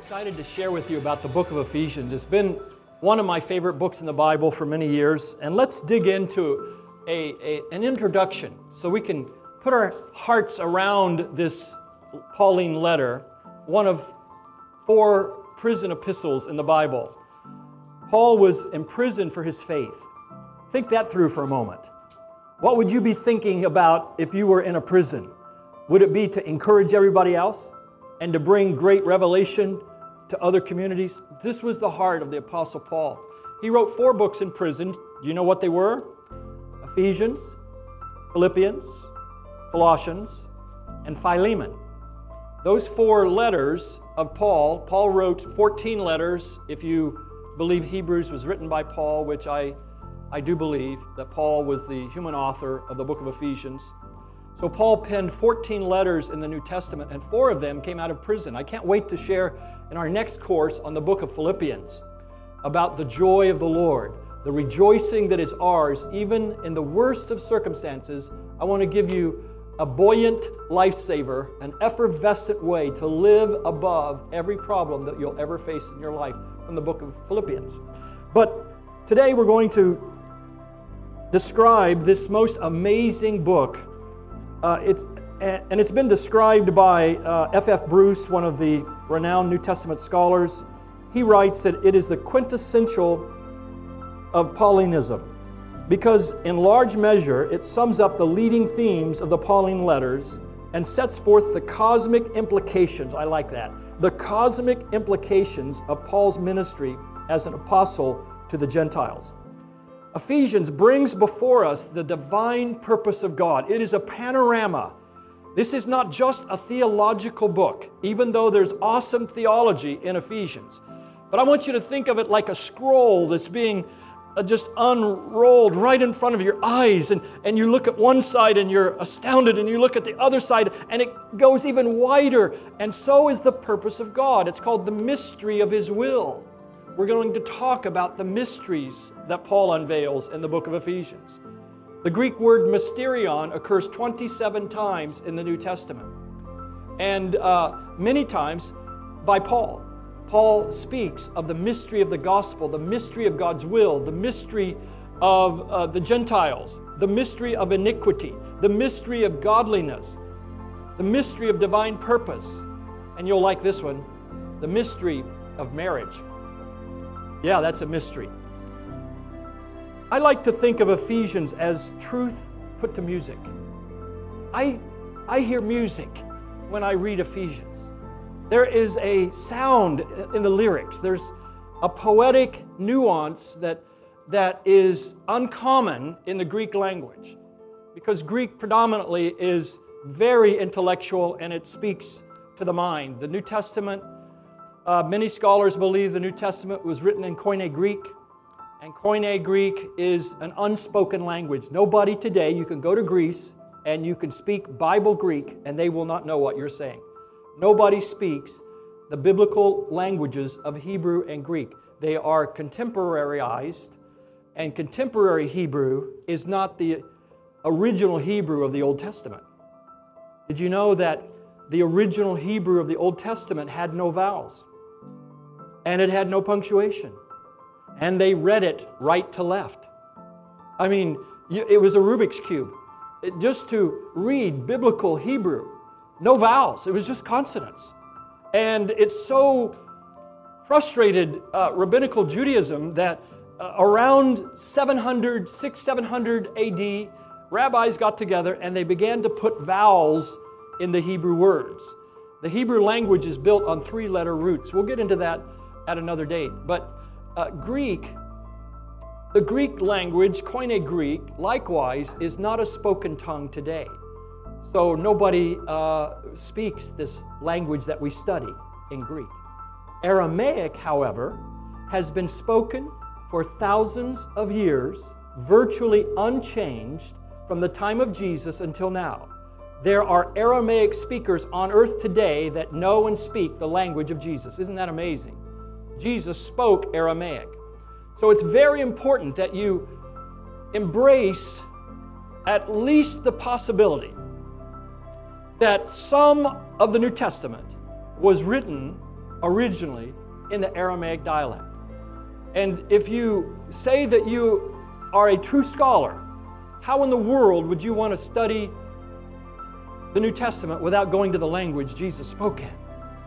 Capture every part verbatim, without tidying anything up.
excited to share with you about the book of Ephesians. It's been one of my favorite books in the Bible for many years, and let's dig into a, a, an introduction so we can put our hearts around this Pauline letter, one of four prison epistles in the Bible. Paul was imprisoned for his faith. Think that through for a moment. What would you be thinking about if you were in a prison? Would it be to encourage everybody else and to bring great revelation to other communities? This was the heart of the Apostle Paul. He wrote four books in prison. Do you know what they were? Ephesians, Philippians, Colossians, and Philemon. Those four letters of Paul, Paul wrote fourteen letters. If you believe Hebrews was written by Paul, which I, I do believe, that Paul was the human author of the book of Ephesians. So Paul penned fourteen letters in the New Testament, and four of them came out of prison. I can't wait to share in our next course on the book of Philippians about the joy of the Lord, the rejoicing that is ours, even in the worst of circumstances. I want to give you a buoyant lifesaver, an effervescent way to live above every problem that you'll ever face in your life from the book of Philippians. But today we're going to describe this most amazing book. Uh, it's, and it's been described by uh, F F Bruce, one of the renowned New Testament scholars. He writes that it is the quintessential of Paulinism, because in large measure it sums up the leading themes of the Pauline letters and sets forth the cosmic implications, I like that, the cosmic implications of Paul's ministry as an apostle to the Gentiles. Ephesians brings before us the divine purpose of God. It is a panorama. This is not just a theological book, even though there's awesome theology in Ephesians. But I want you to think of it like a scroll that's being uh, just unrolled right in front of your eyes. And, and you look at one side and you're astounded, and you look at the other side and it goes even wider. And so is the purpose of God. It's called the mystery of His will. We're going to talk about the mysteries that Paul unveils in the book of Ephesians. The Greek word mysterion occurs twenty-seven times in the New Testament, and uh, many times by Paul. Paul speaks of the mystery of the gospel, the mystery of God's will, the mystery of uh, the Gentiles, the mystery of iniquity, the mystery of godliness, the mystery of divine purpose, and you'll like this one, the mystery of marriage. Yeah, that's a mystery. I like to think of Ephesians as truth put to music. I, I hear music when I read Ephesians. There is a sound in the lyrics. There's a poetic nuance that, that is uncommon in the Greek language, because Greek predominantly is very intellectual and it speaks to the mind. The New Testament, Uh, many scholars believe the New Testament was written in Koine Greek, and Koine Greek is an unspoken language. Nobody today, you can go to Greece and you can speak Bible Greek and they will not know what you're saying. Nobody speaks the biblical languages of Hebrew and Greek. They are contemporaryized, and contemporary Hebrew is not the original Hebrew of the Old Testament. Did you know that the original Hebrew of the Old Testament had no vowels? And it had no punctuation. And they read it right to left. I mean, it was a Rubik's Cube. It, just to read biblical Hebrew, no vowels. It was just consonants. And it so frustrated uh, rabbinical Judaism that uh, around seven hundred, six, seven hundred A D, rabbis got together and they began to put vowels in the Hebrew words. The Hebrew language is built on three-letter roots. We'll get into that at another date. But uh, Greek, the Greek language, Koine Greek, likewise, is not a spoken tongue today. So nobody uh, speaks this language that we study in Greek. Aramaic, however, has been spoken for thousands of years, virtually unchanged from the time of Jesus until now. There are Aramaic speakers on earth today that know and speak the language of Jesus. Isn't that amazing? Jesus spoke Aramaic. So it's very important that you embrace at least the possibility that some of the New Testament was written originally in the Aramaic dialect. And if you say that you are a true scholar, how in the world would you want to study the New Testament without going to the language Jesus spoke in?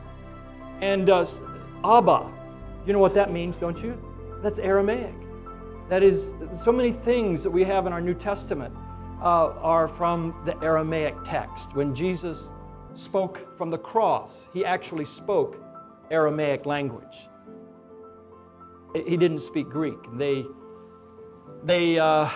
And uh, Abba, you know what that means, don't you? That's Aramaic. That is, so many things that we have in our New Testament uh, are from the Aramaic text. When Jesus spoke from the cross, he actually spoke Aramaic language. He didn't speak Greek. They, they uh,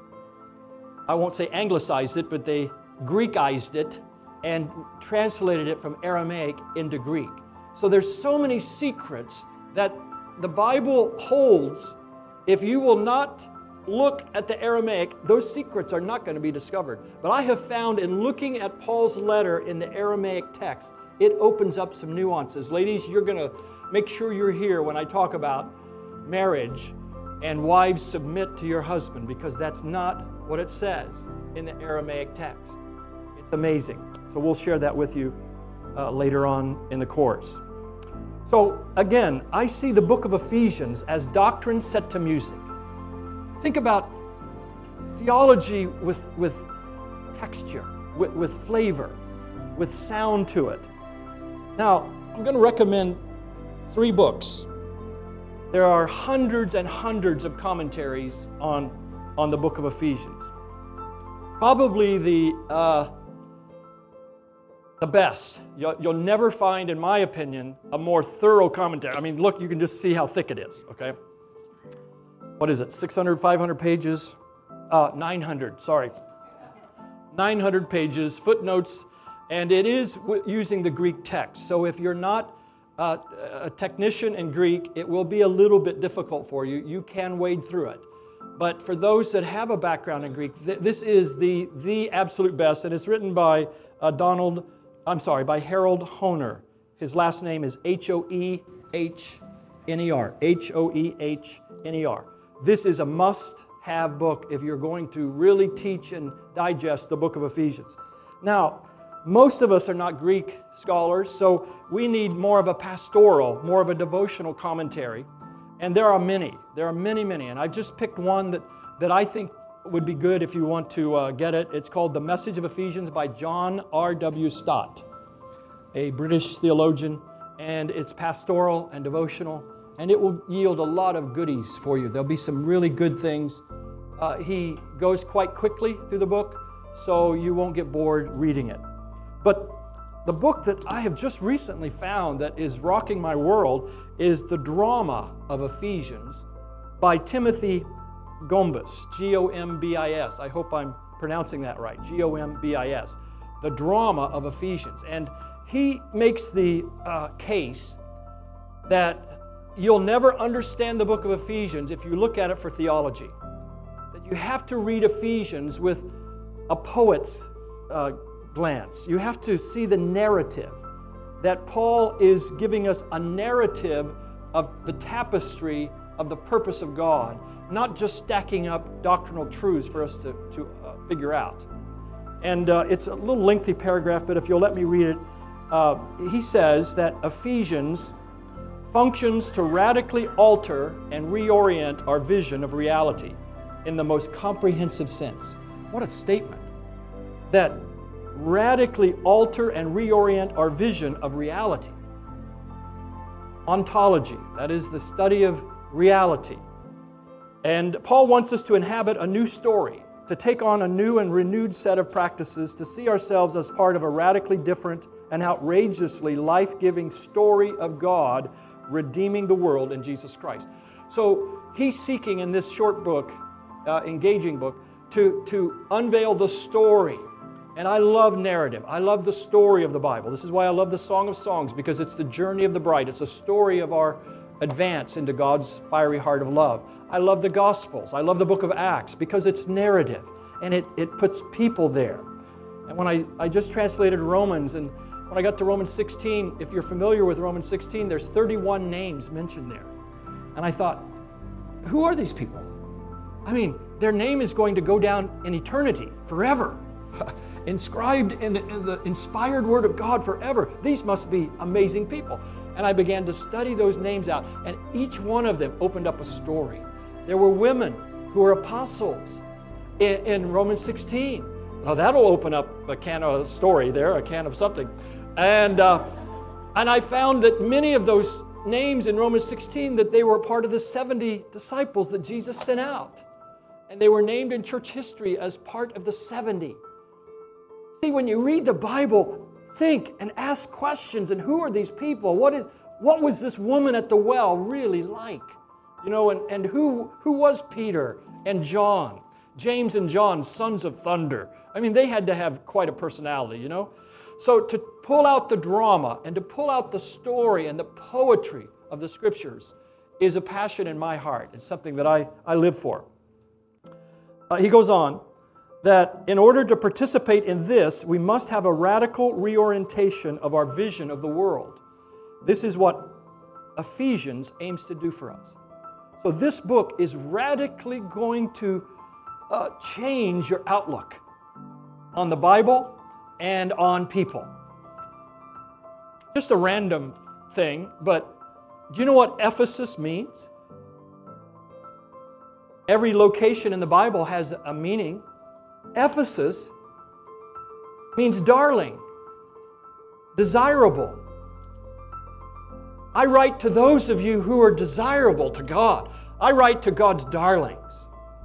I won't say anglicized it, but they Greekized it and translated it from Aramaic into Greek. So there's so many secrets that the Bible holds. If you will not look at the Aramaic, those secrets are not going to be discovered. But I have found in looking at Paul's letter in the Aramaic text, it opens up some nuances. Ladies, you're going to make sure you're here when I talk about marriage and wives submit to your husband, because that's not what it says in the Aramaic text. It's amazing. So we'll share that with you uh, later on in the course. So again, I see the book of Ephesians as doctrine set to music. Think about theology with, with texture, with, with flavor, with sound to it. Now, I'm going to recommend three books. There are hundreds and hundreds of commentaries on, on the book of Ephesians. Probably the, uh, the best. You'll, you'll never find, in my opinion, a more thorough commentary. I mean, look, you can just see how thick it is, okay? What is it, six hundred, five hundred pages? Uh, nine hundred, sorry. nine hundred pages, footnotes, and it is w- using the Greek text. So if you're not uh, a technician in Greek, it will be a little bit difficult for you. You can wade through it. But for those that have a background in Greek, th- this is the, the absolute best, and it's written by uh, Donald, I'm sorry, by Harold Hoehner. His last name is H O E H N E R, H O E H N E R. This is a must-have book if you're going to really teach and digest the book of Ephesians. Now, most of us are not Greek scholars, so we need more of a pastoral, more of a devotional commentary. And there are many. There are many, many. And I've just picked one that, that I think would be good if you want to uh, get it. It's called The Message of Ephesians by John R W Stott, a British theologian. And it's pastoral and devotional. And it will yield a lot of goodies for you. There'll be some really good things. Uh, he goes quite quickly through the book, so you won't get bored reading it. But the book that I have just recently found that is rocking my world is The Drama of Ephesians by Timothy Gombis, G O M B I S. I hope I'm pronouncing that right, G O M B I S. The Drama of Ephesians. And he makes the uh, case that you'll never understand the book of Ephesians if you look at it for theology. That you have to read Ephesians with a poet's uh, glance. You have to see the narrative. That Paul is giving us a narrative of the tapestry of the purpose of God, not just stacking up doctrinal truths for us to, to uh, figure out. And uh, it's a little lengthy paragraph, but if you'll let me read it, uh, he says that Ephesians functions to radically alter and reorient our vision of reality in the most comprehensive sense. What a statement. That radically alter and reorient our vision of reality. Ontology, that is the study of reality. And Paul wants us to inhabit a new story, to take on a new and renewed set of practices, to see ourselves as part of a radically different and outrageously life-giving story of God redeeming the world in Jesus Christ. So he's seeking in this short book, uh, engaging book, to, to unveil the story. And I love narrative. I love the story of the Bible. This is why I love the Song of Songs, because it's the journey of the bride. It's a story of our advance into God's fiery heart of love. I love the Gospels. I love the book of Acts because it's narrative and it, it puts people there. And when I, I just translated Romans, and when I got to Romans sixteen, if you're familiar with Romans sixteen, there's thirty-one names mentioned there. And I thought, who are these people? I mean, their name is going to go down in eternity, forever. Inscribed in the, in the inspired Word of God forever. These must be amazing people. And I began to study those names out, and each one of them opened up a story. There were women who were apostles in, in Romans sixteen. Now that'll open up a can of story there, a can of something. And, uh, and I found that many of those names in Romans sixteen, that they were part of the seventy disciples that Jesus sent out. And they were named in church history as part of the seventy. See, when you read the Bible, think and ask questions. And who are these people? What is, what was this woman at the well really like? You know, and, and who, who was Peter and John? James and John, sons of thunder. I mean, they had to have quite a personality, you know? So to pull out the drama and to pull out the story and the poetry of the Scriptures is a passion in my heart. It's something that I, I live for. Uh, he goes on that in order to participate in this, we must have a radical reorientation of our vision of the world. This is what Ephesians aims to do for us. So this book is radically going to uh, change your outlook on the Bible and on people. Just a random thing, but do you know what Ephesus means? Every location in the Bible has a meaning. Ephesus means darling, desirable. I write to those of you who are desirable to God. I write to God's darlings.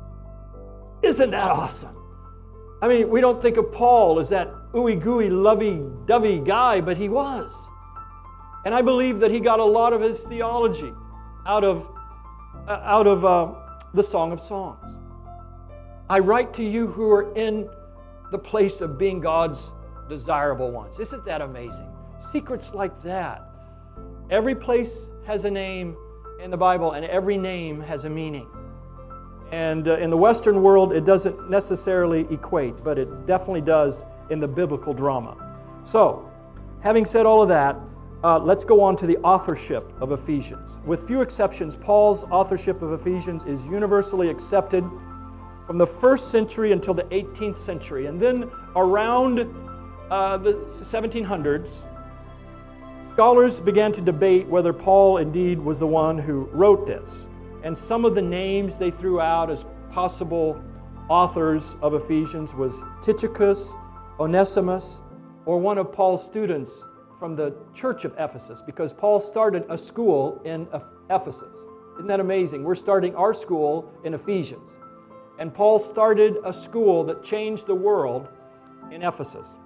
Isn't that awesome? I mean, we don't think of Paul as that ooey-gooey, lovey-dovey guy, but he was. And I believe that he got a lot of his theology out of, uh, out of uh, the Song of Songs. I write to you who are in the place of being God's desirable ones. Isn't that amazing? Secrets like that. Every place has a name in the Bible, and every name has a meaning. And uh, in the Western world, it doesn't necessarily equate, but it definitely does in the biblical drama. So, having said all of that, uh, let's go on to the authorship of Ephesians. With few exceptions, Paul's authorship of Ephesians is universally accepted from the first century until the eighteenth century. And then around uh, the seventeen hundreds, scholars began to debate whether Paul indeed was the one who wrote this. And some of the names they threw out as possible authors of Ephesians was Tychicus, Onesimus, or one of Paul's students from the church of Ephesus, because Paul started a school in Ephesus. Isn't that amazing? We're starting our school in Ephesians. And Paul started a school that changed the world in Ephesus.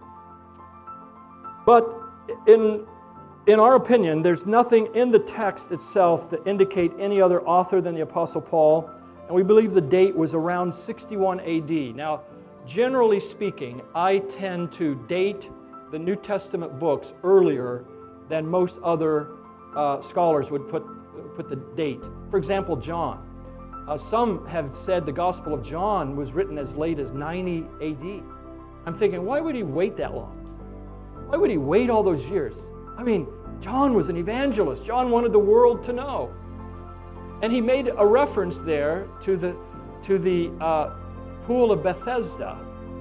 But in In our opinion, there's nothing in the text itself that indicate any other author than the Apostle Paul, and we believe the date was around sixty-one A D. Now, generally speaking, I tend to date the New Testament books earlier than most other uh, scholars would put, put the date. For example, John. Uh, some have said the Gospel of John was written as late as ninety A D. I'm thinking, why would he wait that long? Why would he wait all those years? I mean, John was an evangelist. John wanted the world to know. And he made a reference there to the, to the uh, pool of Bethesda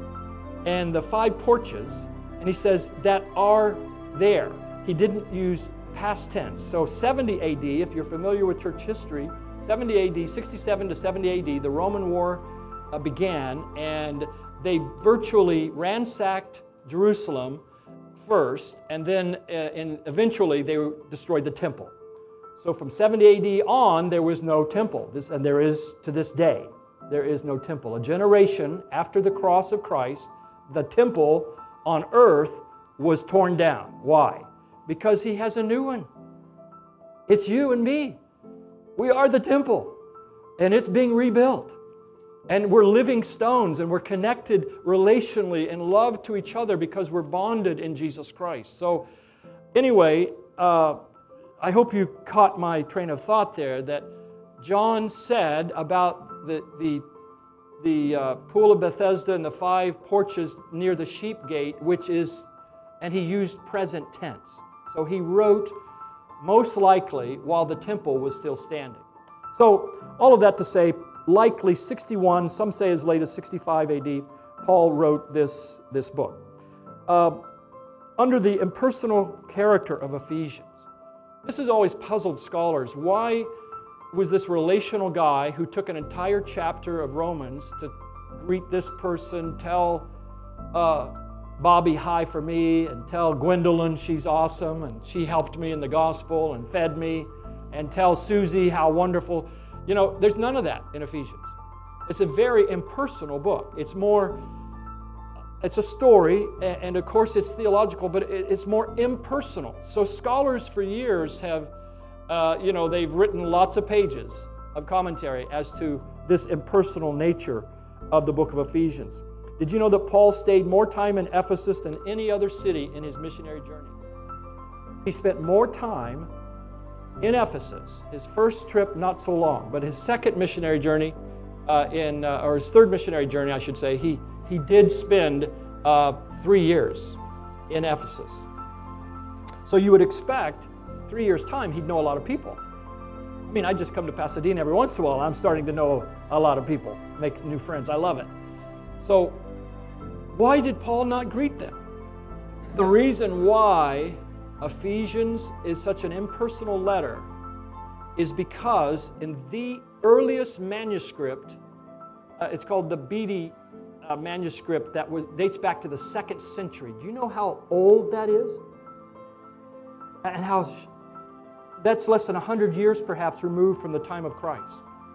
and the five porches, and he says that are there. He didn't use past tense. So seventy A D, if you're familiar with church history, seventy A D, sixty-seven to seventy A D, the Roman war uh, began, and they virtually ransacked Jerusalem first, and then uh, in, eventually they destroyed the temple. So from seventy A D on, there was no temple, this, and there is to this day. There is no temple. A generation after the cross of Christ, the temple on earth was torn down. Why? Because he has a new one. It's you and me. We are the temple, and it's being rebuilt. And we're living stones, and we're connected relationally in love to each other because we're bonded in Jesus Christ. So anyway, uh, I hope you caught my train of thought there, that John said about the, the, the uh, pool of Bethesda and the five porches near the sheep gate, which is, and he used present tense. So he wrote most likely while the temple was still standing. So all of that to say, likely sixty-one, some say as late as sixty-five A D, Paul wrote this, this book. Uh, under the impersonal character of Ephesians, This has always puzzled scholars. Why was this relational guy who took an entire chapter of Romans to greet this person, tell uh, Bobby hi for me, and tell Gwendolyn she's awesome and she helped me in the gospel and fed me, and tell Susie how wonderful. You know, there's none of that in Ephesians. It's a very impersonal book. It's more, it's a story, and of course it's theological, but it's more impersonal. So scholars for years have, uh, you know, they've written lots of pages of commentary as to this impersonal nature of the book of Ephesians. Did you know that Paul stayed more time in Ephesus than any other city in his missionary journeys? He spent more time in Ephesus. His first trip, not so long, but his second missionary journey, uh, in uh, or his third missionary journey, I should say, he, he did spend uh, three years in Ephesus. So you would expect three years' time he'd know a lot of people. I mean, I just come to Pasadena every once in a while. I'm starting to know a lot of people, make new friends. I love it. So why did Paul not greet them? The reason why Ephesians is such an impersonal letter is because in the earliest manuscript, uh, it's called the Beatty uh, manuscript that was dates back to the second century. Do you know how old that is? And how sh- that's less than one hundred years perhaps removed from the time of Christ.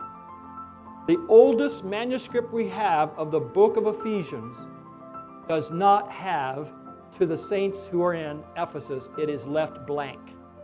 The oldest manuscript we have of the book of Ephesians does not have, to the saints who are in Ephesus, it is left blank.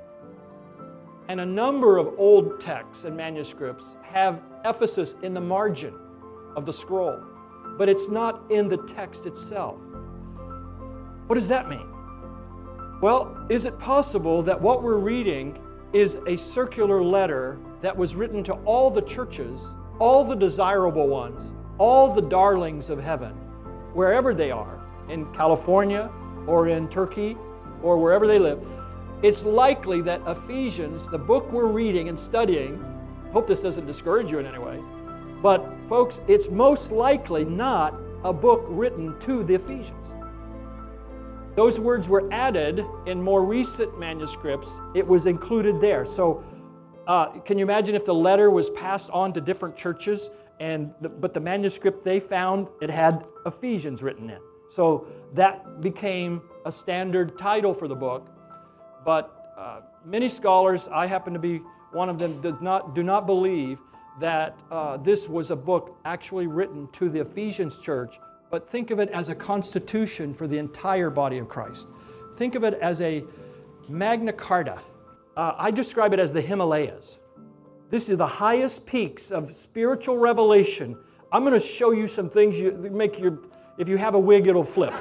And a number of old texts and manuscripts have Ephesus in the margin of the scroll, but it's not in the text itself. What does that mean? Well, is it possible that what we're reading is a circular letter that was written to all the churches, all the desirable ones, all the darlings of heaven, wherever they are, in California or in Turkey or wherever they live? It's likely that Ephesians, the book we're reading and studying, hope this doesn't discourage you in any way, but folks, it's most likely not a book written to the Ephesians. Those words were added in more recent manuscripts. It was included there. So uh, can you imagine if the letter was passed on to different churches, and the, but the manuscript they found, it had Ephesians written in. So that became a standard title for the book. But uh, many scholars, I happen to be one of them, does not, do not believe that uh, this was a book actually written to the Ephesians church, but think of it as a constitution for the entire body of Christ. Think of it as a Magna Carta. Uh, I describe it as the Himalayas. This is the highest peaks of spiritual revelation. I'm going to show you some things you make your, if you have a wig, it'll flip.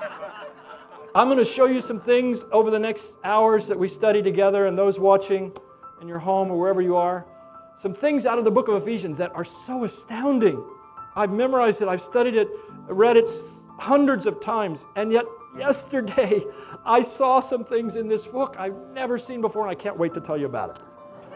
I'm going to show you some things over the next hours that we study together, and those watching in your home or wherever you are. Some things out of the book of Ephesians that are so astounding. I've memorized it, I've studied it, read it hundreds of times, and yet yesterday I saw some things in this book I've never seen before, and I can't wait to tell you about it.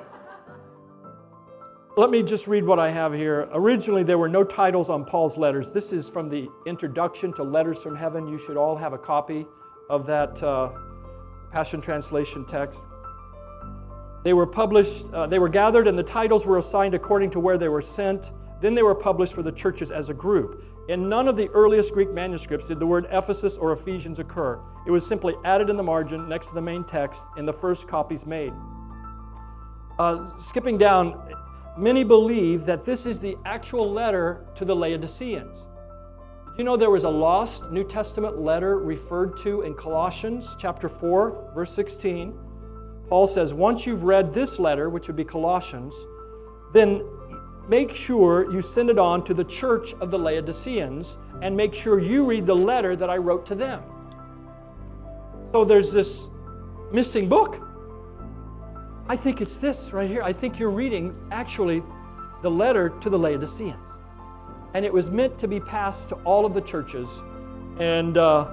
Let me just read what I have here. Originally, there were no titles on Paul's letters. This is from the Introduction to Letters from Heaven. You should all have a copy of that uh, Passion Translation text. They were published, uh, they were gathered, and the titles were assigned according to where they were sent. Then they were published for the churches as a group. In none of the earliest Greek manuscripts did the word Ephesus or Ephesians occur. It was simply added in the margin next to the main text in the first copies made. Uh, skipping down, many believe that this is the actual letter to the Laodiceans. Did you know there was a lost New Testament letter referred to in Colossians chapter four, verse sixteen? Paul says, once you've read this letter, which would be Colossians, then make sure you send it on to the church of the Laodiceans, and make sure you read the letter that I wrote to them. So there's this missing book. I think it's this right here. I think you're reading actually the letter to the Laodiceans. And it was meant to be passed to all of the churches, and uh,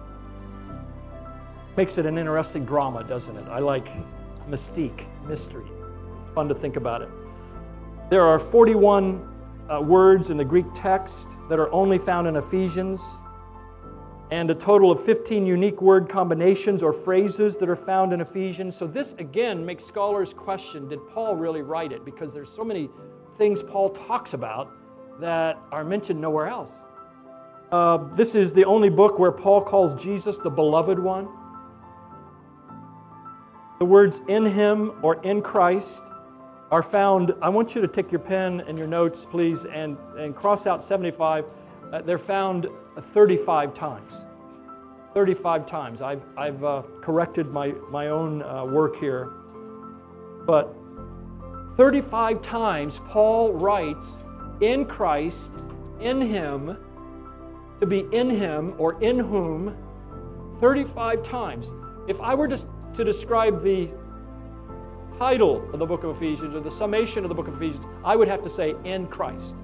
makes it an interesting drama, doesn't it? I like mystique, mystery. It's fun to think about it. There are forty-one uh, words in the Greek text that are only found in Ephesians. and a total of fifteen unique word combinations or phrases that are found in Ephesians. So this, again, makes scholars question, did Paul really write it? Because there's so many things Paul talks about that are mentioned nowhere else. Uh, this is the only book where Paul calls Jesus the beloved one. The words in him or in Christ are found. I want you to take your pen and your notes, please, and, and cross out seventy-five. Uh, they're found thirty-five times. thirty-five times. I've, I've uh, corrected my, my own uh, work here. But thirty-five times Paul writes in Christ, in him, to be in him or in whom, thirty-five times. If I were to, to describe the title of the book of Ephesians or the summation of the book of Ephesians, I would have to say in Christ.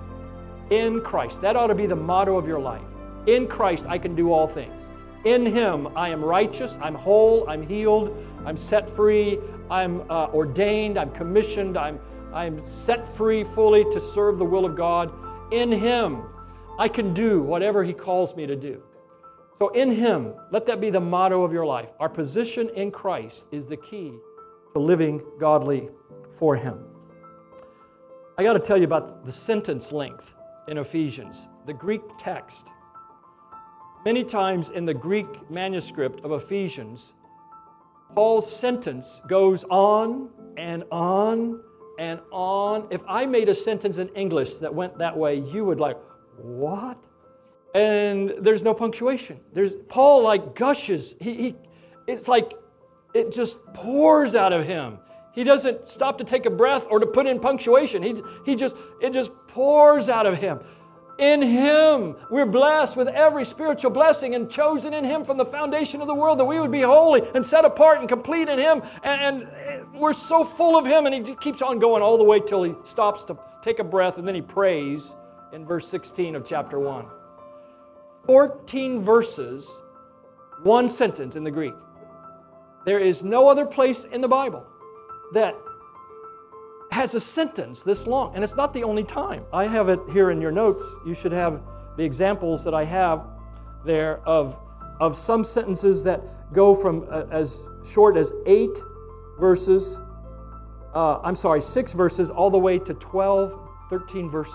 In Christ. That ought to be the motto of your life. In Christ I can do all things. In him I am righteous, I'm whole, I'm healed, I'm set free, I'm uh, ordained, I'm commissioned, I'm, I'm set free fully to serve the will of God. In him I can do whatever he calls me to do. So in him, let that be the motto of your life. Our position in Christ is the key to living godly for him. I got to tell you about the sentence length in Ephesians, the Greek text. Many times in the Greek manuscript of Ephesians, Paul's sentence goes on and on and on. If I made a sentence in English that went that way, you would like, what? And there's no punctuation. There's Paul like gushes. He, he it's like it just pours out of him. He doesn't stop to take a breath or to put in punctuation. He, he just, it just pours out of him. In him, we're blessed with every spiritual blessing and chosen in him from the foundation of the world that we would be holy and set apart and complete in him. And, and we're so full of him, and he keeps on going all the way till he stops to take a breath, and then he prays in verse sixteen of chapter one. fourteen verses, one sentence in the Greek. There is no other place in the Bible that has a sentence this long. And it's not the only time. I have it here in your notes. You should have the examples that I have there of, of some sentences that go from uh, as short as eight verses, uh, I'm sorry, six verses, all the way to twelve, thirteen verses.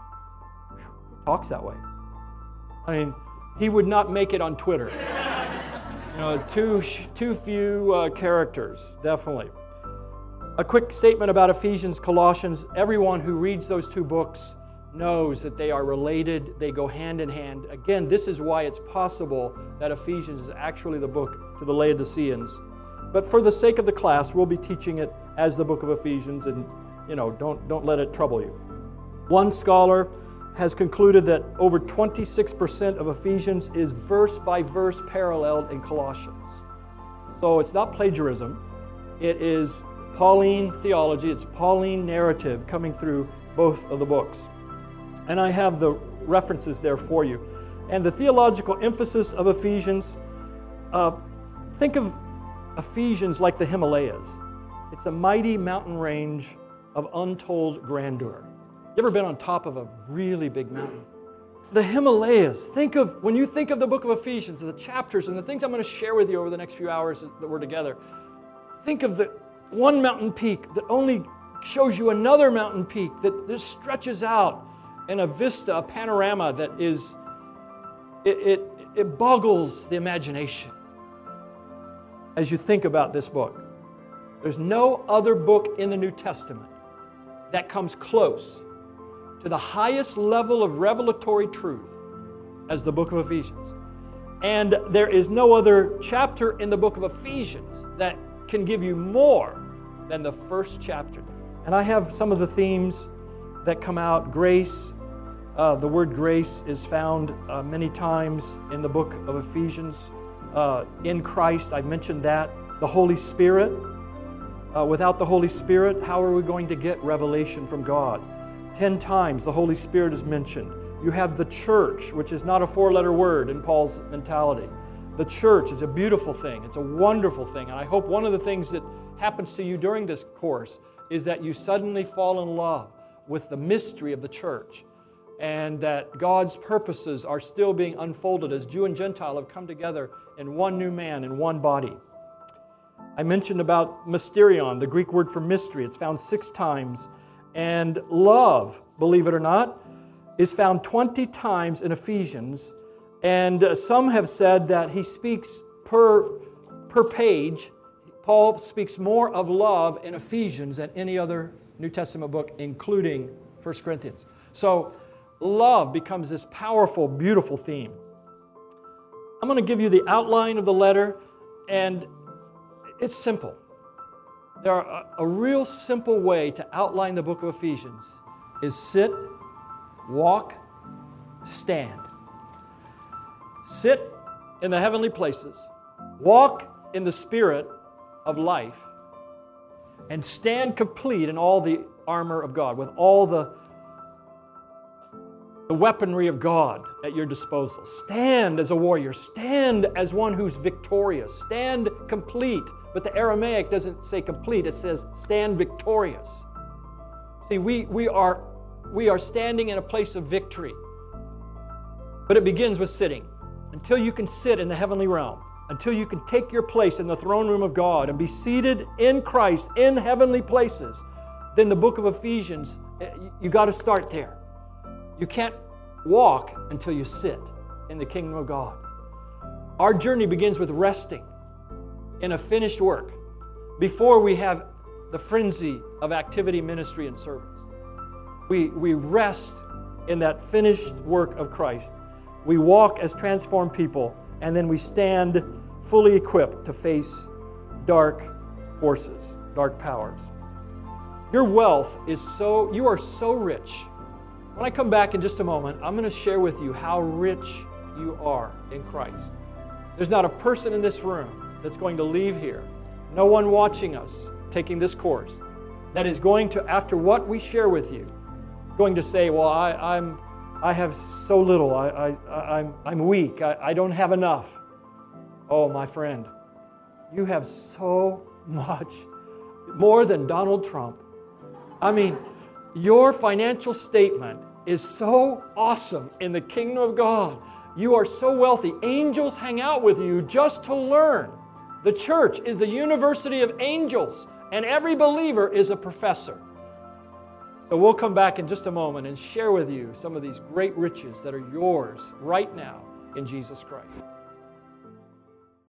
Who talks that way? I mean, he would not make it on Twitter. You know, too, too few uh, characters, definitely. A quick statement about Ephesians, Colossians. Everyone who reads those two books knows that they are related. They go hand in hand. Again, this is why it's possible that Ephesians is actually the book to the Laodiceans. But for the sake of the class, we'll be teaching it as the book of Ephesians, and you know, don't, don't let it trouble you. One scholar has concluded that over twenty-six percent of Ephesians is verse by verse paralleled in Colossians. So it's not plagiarism. It is Pauline theology, it's Pauline narrative coming through both of the books. And I have the references there for you. And the theological emphasis of Ephesians, uh, think of Ephesians like the Himalayas. It's a mighty mountain range of untold grandeur. You ever been on top of a really big mountain? The Himalayas, think of, when you think of the book of Ephesians, the chapters and the things I'm going to share with you over the next few hours that we're together, think of the one mountain peak that only shows you another mountain peak that just stretches out in a vista, a panorama that is, it, it, it boggles the imagination as you think about this book. There's no other book in the New Testament that comes close to the highest level of revelatory truth as the book of Ephesians. And there is no other chapter in the book of Ephesians that can give you more than the first chapter. And I have some of the themes that come out. Grace, uh, the word grace is found uh, many times in the book of Ephesians. Uh, in Christ, I've mentioned that. The Holy Spirit. Uh, without the Holy Spirit, how are we going to get revelation from God? Ten times the Holy Spirit is mentioned. You have the church, which is not a four-letter word in Paul's mentality. The church is a beautiful thing. It's a wonderful thing. And I hope one of the things that happens to you during this course is that you suddenly fall in love with the mystery of the church. and that God's purposes are still being unfolded as Jew and Gentile have come together in one new man, in one body. I mentioned about mysterion, the Greek word for mystery. It's found six times. And love, believe it or not, is found twenty times in Ephesians. And uh, some have said that he speaks per, per page. Paul speaks more of love in Ephesians than any other New Testament book, including First Corinthians. So love becomes this powerful, beautiful theme. I'm going to give you the outline of the letter, and it's simple. There are a, a real simple way to outline the book of Ephesians is sit, walk, stand. Sit in the heavenly places, walk in the spirit of life, and stand complete in all the armor of God, with all the, the weaponry of God at your disposal. Stand as a warrior. Stand as one who's victorious. Stand complete. But the Aramaic doesn't say complete. It says stand victorious. See, we, we, are, we are standing in a place of victory. But it begins with sitting. Until you can sit in the heavenly realm, until you can take your place in the throne room of God and be seated in Christ in heavenly places, then the book of Ephesians, you got to start there. You can't walk until you sit in the kingdom of God. Our journey begins with resting in a finished work before we have the frenzy of activity, ministry, and service. We, we rest in that finished work of Christ. We walk as transformed people, and then we stand fully equipped to face dark forces, dark powers. Your wealth is so, you are so rich. When I come back in just a moment, I'm going to share with you how rich you are in Christ. There's not a person in this room that's going to leave here, no one watching us taking this course, that is going to, after what we share with you, going to say, well, I, I'm, I have so little, I, I, I'm, I'm weak, I, I don't have enough. Oh, my friend, you have so much, more than Donald Trump. I mean, your financial statement is so awesome in the kingdom of God. You are so wealthy. Angels hang out with you just to learn. The church is the university of angels, and every believer is a professor. So we'll come back in just a moment and share with you some of these great riches that are yours right now in Jesus Christ.